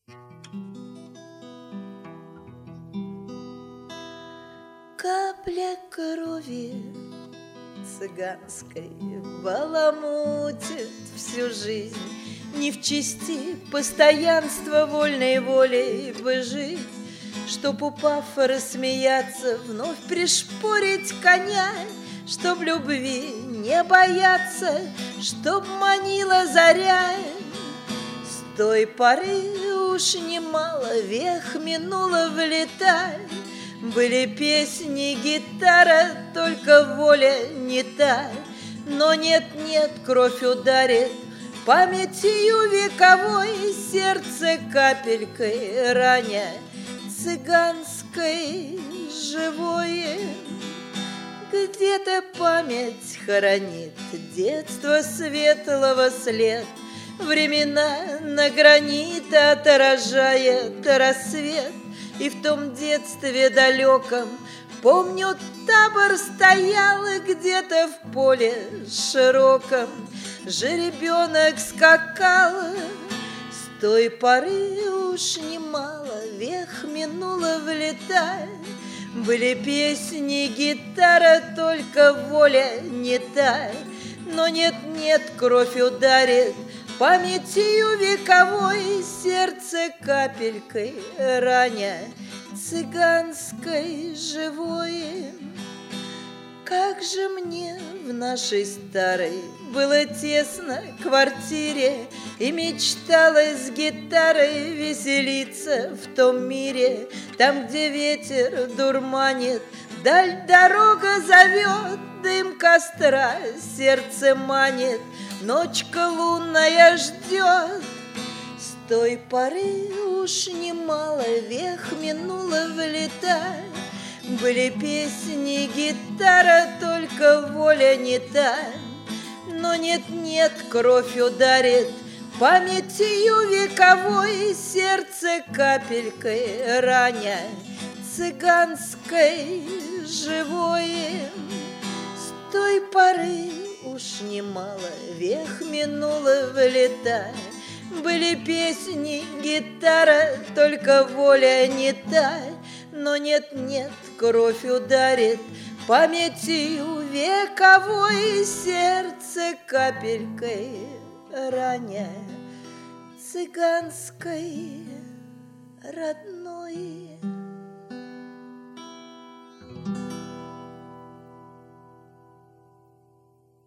Капля крови цыганской баламутит всю жизнь. Не в чести постоянства вольной волей бы жить, чтоб, упав, рассмеяться, вновь пришпорить коня, чтоб любви не бояться, чтоб манила заря. С той поры уж немало век минуло влетай. Были песни, гитара, только воля не та. Но нет-нет, кровь ударит памятью вековой, сердце капелькой раня цыганской живое. Где-то память хоронит детство светлого след, времена на гранит отражает рассвет. И в том детстве далеком, помню, табор стоял где-то в поле широком. Жеребенок скакал. С той поры уж немало век минуло влетай. Были песни, гитара, только воля не та. Но нет-нет, кровь ударит памятью вековой, сердце капелькой раня цыганской живое. Как же мне в нашей старой было тесно квартире, и мечталось с гитарой веселиться в том мире, там, где ветер дурманит, даль дорога зовет, дым костра сердце манит, ночка лунная ждет. С той поры уж немало век минуло влетай. Были песни, гитара, только воля не та. Но нет-нет, кровь ударит памятью вековой, сердце капелькой раня цыганской живое. С той поры уж немало век минуло влетай. Были песни, гитара, только воля не та. Но нет-нет, кровь ударит памятью вековой, сердце капелькой раня цыганской родной.